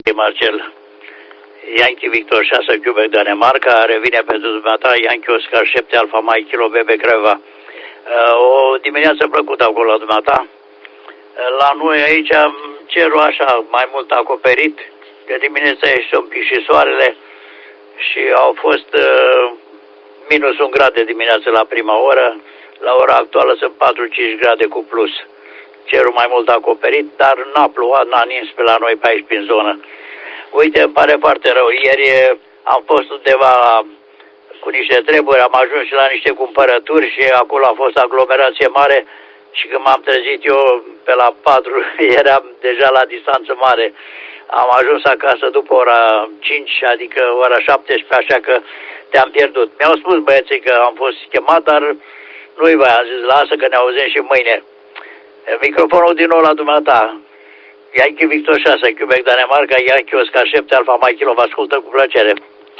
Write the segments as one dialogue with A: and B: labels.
A: Marcel, Yankee Victor 6 Quebec Danemarca, revine pentru dumneata Yankee Oscar 7 Alfa Mike Kilo Bebe Creva. O dimineață plăcută acolo la dumneata. La noi aici cerul așa mai mult acoperit, de dimineața ieșit un pic și soarele și au fost minus 1 grad de dimineață la prima oră. La ora actuală sunt 4-5 grade cu plus. Cerul mai mult acoperit, dar n-a plouat, n-a nins pe la noi pe aici prin zonă. Uite, îmi pare foarte rău. Ieri am fost undeva cu niște treburi, am ajuns și la niște cumpărături și acolo a fost aglomerație mare și când m-am trezit eu pe la 4, eram deja la distanță mare. Am ajuns acasă după ora 5, adică ora 17, așa că te-am pierdut. Mi-au spus băieții că am fost chemat, dar nu-i voi, am zis, lasă că ne auzim și mâine. Microfonul din nou la dumneata. Yankee Victor 6, Quebec Danemarca, Yankee Oscar 7, Alfa Mike Kilo, vă ascultă cu plăcere.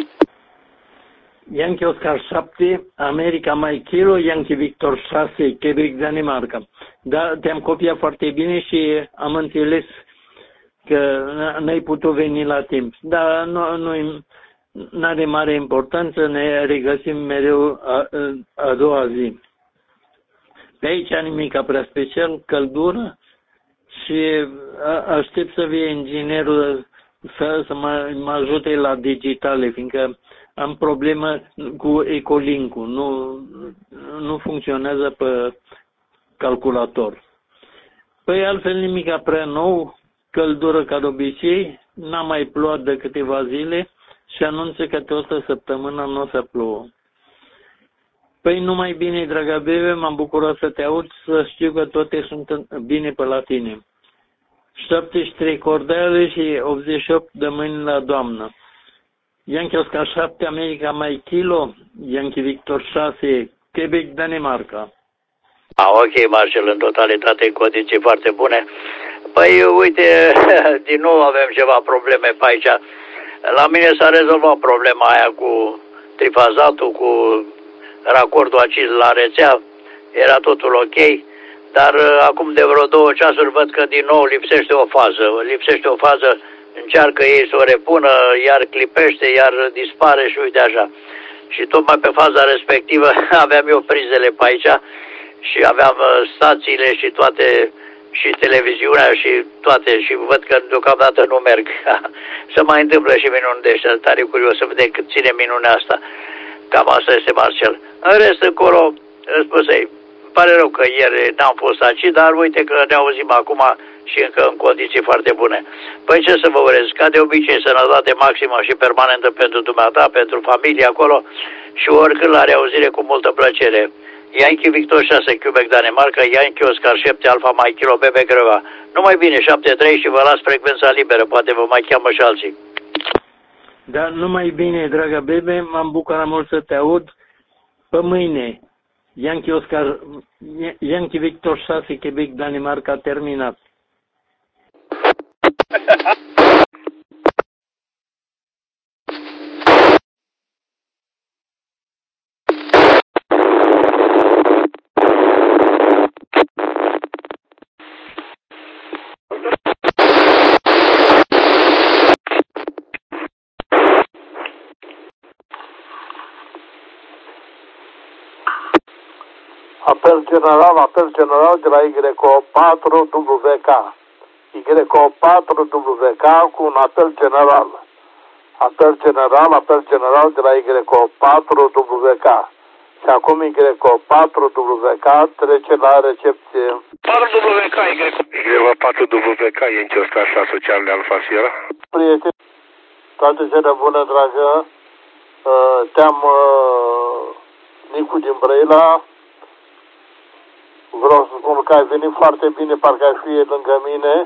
B: Yankee Oscar 7, America Mike Kilo, Yankee Victor 6, Quebec Danemarca. Da, te-am copiat foarte bine și am înțeles că n-ai putut veni la timp. Dar nu are mare importanță, ne regăsim mereu a doua zi. Pe aici nimic prea special, căldură și aștept să vie inginerul să mă ajute la digitale, fiindcă am problemă cu Ecolink-ul, nu funcționează pe calculator. Păi altfel nimic prea nou, căldură ca de obicei, n-a mai plouat de câteva zile și anunță că pe 100 săptămână nu o să plouă. Păi numai bine, dragă bebe, m-am bucurat să te aud, să știu că toate sunt bine pe la tine. 73 cordeale și 88 de mâini la doamnă. Yankee Oscar 7, America Mike Kilo, Yankee Victor 6, Quebec, Danemarca.
A: Ok, Marcel, în totalitate în condiții foarte bune. Păi, uite, din nou avem ceva probleme pe aici. La mine s-a rezolvat problema aia cu trifazatul, cu racordul accis la rețea. Era totul ok, dar acum de vreo 2 ceasuri văd că din nou lipsește o fază. Încearcă ei să o repună, iar clipește, iar dispare și uite așa. Și tocmai pe faza respectivă aveam eu prizele pe aici și aveam stațiile și toate, și televiziunea și toate, și văd că deocamdată nu merg. Se mai întâmplă și minuni de ăștia, tare curios să vedem cât ține minunea asta. Cam asta este, Marcel. În rest, încolo, spusei, pare rău că ieri n-am fost aici, dar uite că ne auzim acum și încă în condiții foarte bune. Păi ce să vă urez? Ca de obicei, sănătate maximă și permanentă pentru dumneata, pentru familie acolo și oricând la reauzire cu multă plăcere. Yankee Victor 6, Quebec Danemarca, Yankee Oscar 7, Alfa Mike Kilo, Bebe Creva. Numai bine, 7-3 și vă las frecvența liberă, poate vă mai cheamă și alții.
B: Da, numai bine, dragă bebe, m-am bucurat mult să te aud. Pe mâine, Yankee Victor 6, Quebec Danemarca, terminat.
C: Apel general de la YO4WK. YO4WK cu un apel general. Apel general de la YO4WK. Și acum YO4WK trece la recepție.
D: 4WK, YO4WK, Yankee Oscar 6, Charlie Alfa Sierra.
C: Prieteni, toate cele bune, dragă. Te-am Nicu din Brăila. Vreau să spun că ai venit foarte bine, parcă ai fi lângă mine.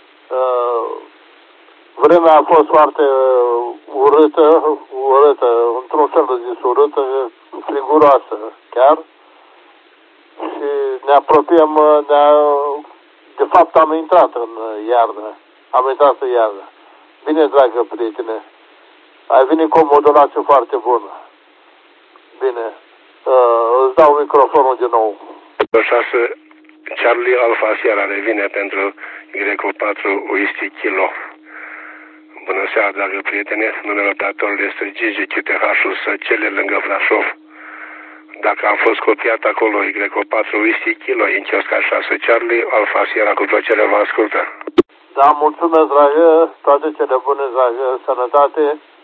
C: Vremea a fost foarte urâtă, într-un fel de zis urâtă, friguroasă chiar. Și ne apropiem, de fapt am intrat în iarnă. Bine, dragă prietene, ai venit cu o modulație foarte bună. Bine, îți dau microfonul din nou.
D: 6, Charlie Alfa Sierra revine pentru YO4 Whisky Kilo. Bună seara, dragă prietene. Numele datorului este Gigi QTH-ul Săcele, lângă Brașov. Dacă am fost copiat acolo, Y4 Whisky Kilo, în chiosca 6 Charlie, Alfa Sierra, cu plăcere vă ascultă.
C: Da, mulțumesc, dragă, toate cele bune, dragă, sănătate.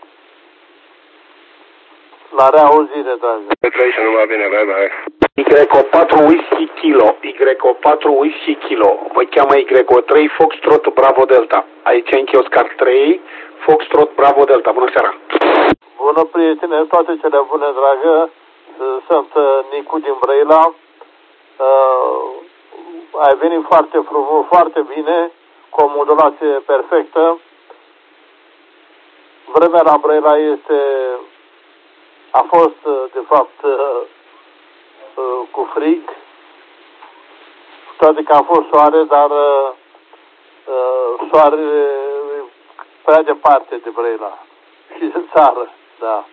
C: La reauzire, dragă.
D: Pe trăiți, numai bine, bye, bye.
E: Y4 Whisky Kilo, Y4 Whisky Kilo, vă cheamă Y3 Foxtrot Bravo Delta. Aici în chioscar 3, Foxtrot Bravo Delta. Bună seara!
C: Bună, prietene, toate cele bune, dragă. Sunt Nicu din Brăila. Ai venit foarte frumos, foarte bine, cu o modulație perfectă. Vremea la Brăila a fost, de fapt, cu frig, toate că a fost soare, dar soarele prea departe de Brăila și de țară, da.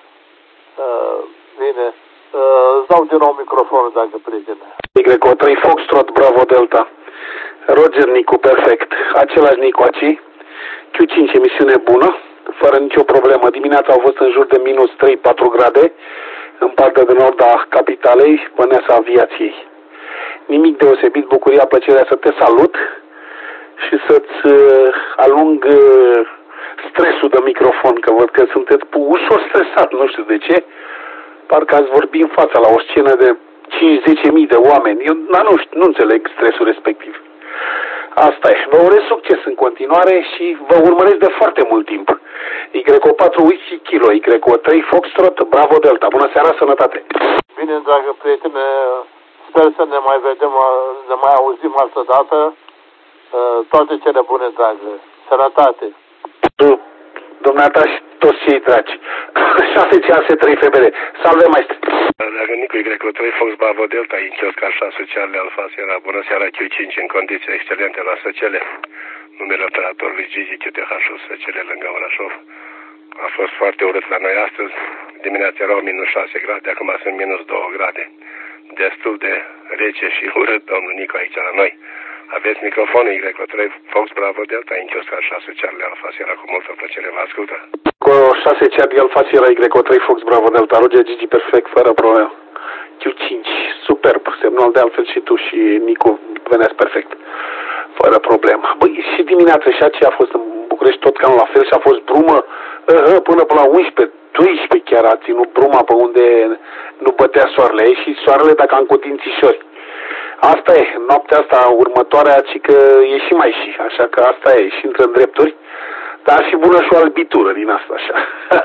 C: Bine, îți dau din nou microfonul, dacă prietene.
E: Y3 Foxtrot Bravo Delta, Roger Nicu, perfect, același Nicu aci, Q5 emisiune bună, fără nicio problemă. Dimineața au fost în jur de minus 3-4 grade, în partea de nord a capitalei, Băneasa Aviației. Nimic deosebit, bucuria, plăcerea să te salut și să-ți alung stresul de microfon, că văd că sunteți ușor stresat, nu știu de ce. Parcă ați vorbit în fața la o scenă de 5-10.000 de oameni. Eu nu înțeleg stresul respectiv. Asta e. Vă urez succes în continuare și vă urmăresc de foarte mult timp. Y4 Whisky Kilo, Y3 Foxtrot, Bravo Delta. Bună seara, sănătate!
C: Bine, dragă prietene, sper să ne mai vedem, ne mai auzim altă dată. Toate cele bune, dragă. Sănătate!
E: Dumneata și toți cei dragi. 6 cease, 3 febere. Salve, maestri!
D: Dragă Nicu, Y3 Fox Bravo Delta, în chiosca 6 Charlie, Alfa Sierra. Bună seara, Q5, în condiții excelente la Săcele. Numele operatorului Gigi QTH-ul Săcele, lângă Brașov. A fost foarte urât la noi astăzi. Dimineața erau minus 6 grade, acum sunt minus 2 grade. Destul de rece și urât, domnul Nicu, aici la noi. Aveți microfonul Y3 Fox Bravo Delta, în chiosca 6 Charlie, Alfa Sierra, cu multă plăcere vă ascultă.
E: Cu 6 Charlie, Alfa Sierra, Y3 Fox Bravo Delta, Roger Gigi, perfect, fără probleme. Q5, superb, semnal de altfel și tu și Nicu veneți perfect, fără problemă. Băi, și dimineața și aceea a fost în București tot cam la fel și a fost brumă până la 11, 12 chiar a ținut bruma pe unde nu bătea soarele. E și soarele dacă am cu dințișori. Asta e, noaptea asta următoarea, ci că e și mai și, așa că asta e, și intră în drepturi, dar și bună și o albitură din asta, așa.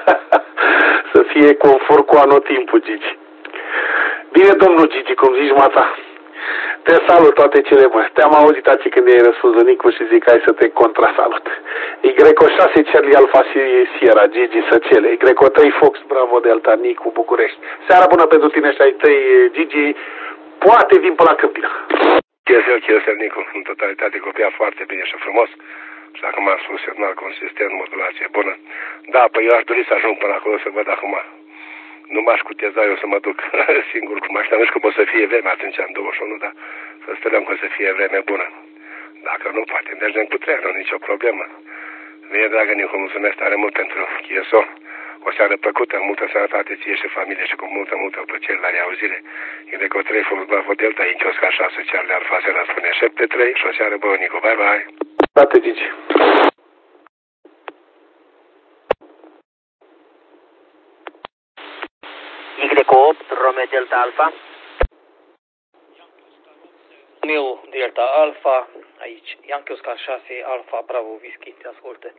E: Să fie confort cu anotimpul, Gigi. Bine, domnul Gigi, cum zici, mata? Te salut, toate cele bune. Te-am auzit azi când i-ai răspuns Nicu și zic hai să te contrasalut. Y6 Charlie Alfa Sierra, Gigi Săcele, Y3 Fox Bravo Delta, Nicu, București. Seara bună pentru tine și ai tăi, Gigi. Poate vin pe la Câmpina.
D: Chesel, Nicu, în totalitate copia foarte bine și frumos. Și acum am spus semnal consistent, modulație bună. Da, păi eu aș dori să ajung până acolo să văd acum. Nu m-aș cuteza eu să mă duc singur cu mașina. Nu știu cum o să fie vreme atunci în 21, dar să sperăm că o să fie vreme bună. Dacă nu, poate mergem cu trenul, nicio problemă. Bine, dragă Nicu, mulțumesc tare mult pentru CSO. O seară plăcută, multă sănătate ție și familie și cu multă plăcere la reauzire. Y3 Fox Bravo Delta, în chiosca 6 Charlie Alfa Sierra, spune 7-3 și o seară bună, Nicu. Bye, bye!
E: Toate, Gigi.
F: Y8 Romeo Delta Alfa.
G: Romeo Delta Alfa, aici, Yankee Oscar 6 Alfa Bravo Whisky, te ascultă.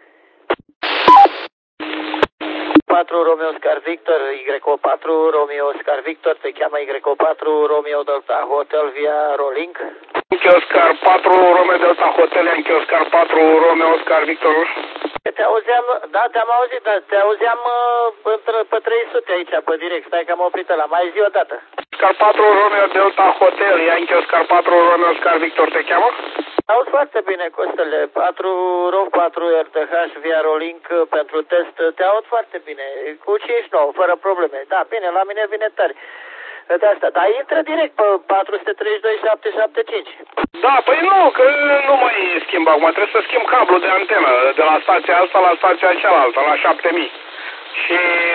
F: 4 Romeo Oscar Victor, Y4 Romeo Oscar Victor, te cheamă Y4 Romeo Delta Hotel via Rolling.
D: Oscar 4 Romeo Delta Hotel, Oscar 4 Romeo Oscar Victor.
F: Te auzeam, da, te-am auzit, dar te auzeam pe 300 aici, pe direct, stai că am oprit ăla, mai zi o dată.
D: Oscar 4 Romeo Delta Hotel, Oscar 4 Romeo Oscar Victor, te cheamă?
F: Auzi foarte bine, Costele, 4 ROV 4 RTH via Rolling pentru test, te aud foarte bine, cu 5-9, fără probleme, da, bine, la mine vine tare. De asta, dar intră direct pe 432 775.
D: Da, păi nu, că nu mai schimb acum, trebuie să schimb cablul de antenă, de la stația asta la stația cealaltă, la 7000. Și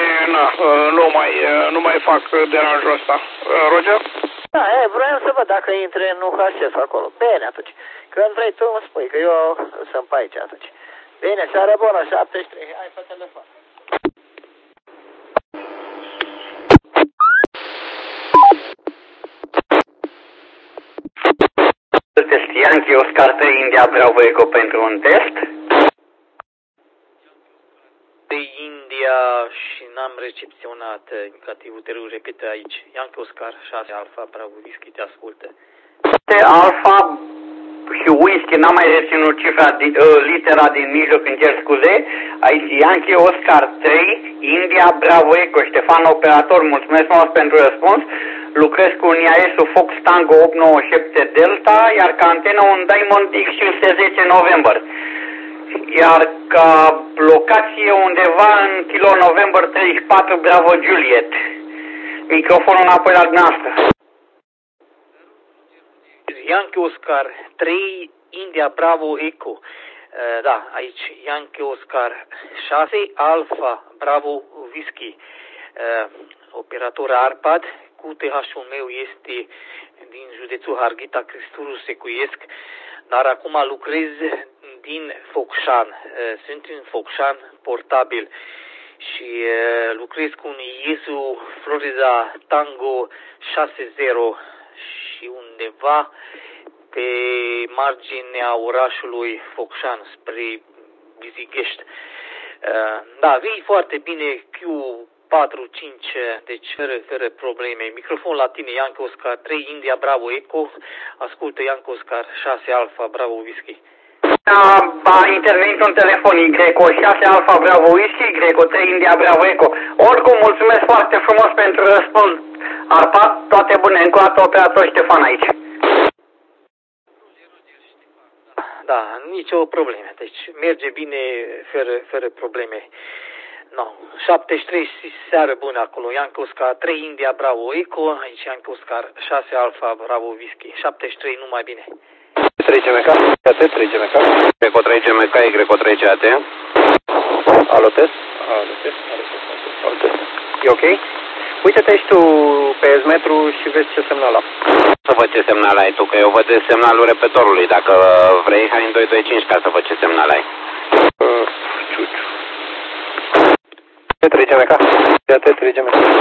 D: nu mai fac deranjul ăsta. Roger?
F: Da, vreau să văd dacă intre în UHF acolo. Bine atunci. Când vrei tu îmi spui, că eu sunt pe aici atunci. Bine, seară bună, 73. Hai pe telefon.
A: Test Yankee Oscar 3 India Bravo Eco pentru un test.
G: De India și n-am recepționat indicativul, te rog, repetă aici. Yankee Oscar 6 Alpha Bravo Whisky, te ascultă.
A: Alpha și Whisky, n-am mai reținut cifra, litera din mijloc, îmi cer scuze. Aici Yankee Oscar 3 India Bravo Eco, Ștefan operator, mulțumesc frumos pentru răspuns. Lucrez cu un IAS-ul Fox Tango 897 Delta, iar ca antenă un Diamond X510 November. Iar ca locație undeva în Kilo November 34 Bravo Juliet. Microfonul înapoi la dumneavoastră.
G: Yankee Oscar 3 India Bravo Eco. Da, aici Yankee Oscar 6 Alpha Bravo Whisky. Operator Arpad, cu TH-ul meu este din județul Harghita, Cristuru Secuiesc, dar acum lucrez din Focșan. Sunt în Focșan portabil și lucrez cu un Iesu Florida Tango 60 și undeva pe marginea orașului Focșan spre Bizighești. Da, vii foarte bine Q45, deci fără probleme. Microfon la tine, Yankee Oscar 3 India Bravo Eco, ascultă Yankee Oscar 6 Alpha Bravo Whisky.
A: A intervenit un telefon Y6 Alpha Bravo Whisky, Y3 India Bravo Eco. Oricum, mulțumesc foarte frumos pentru răspuns. Arpad, toate bune, încă o dată operator Ștefan aici.
G: Da, nicio problemă, deci merge bine fără probleme. No, 73 seară bună acolo, Yankee Oscar 3 India Bravo Eco, aici Yankee Oscar 6 Alpha Bravo Whisky, 73 numai bine.
D: 3 GMK, 3 GMK, Greco 3 GMK, Greco 3 CAT. Alo test? Alo test. E ok? Uite-te și tu pe S-metru și vezi ce semnal am.
A: Să văd ce semnal ai tu, că eu văd semnalul repetitorului. Dacă vrei, hai în 225 ca să văd ce semnal ai.
D: 3 GMK, 3 GMK.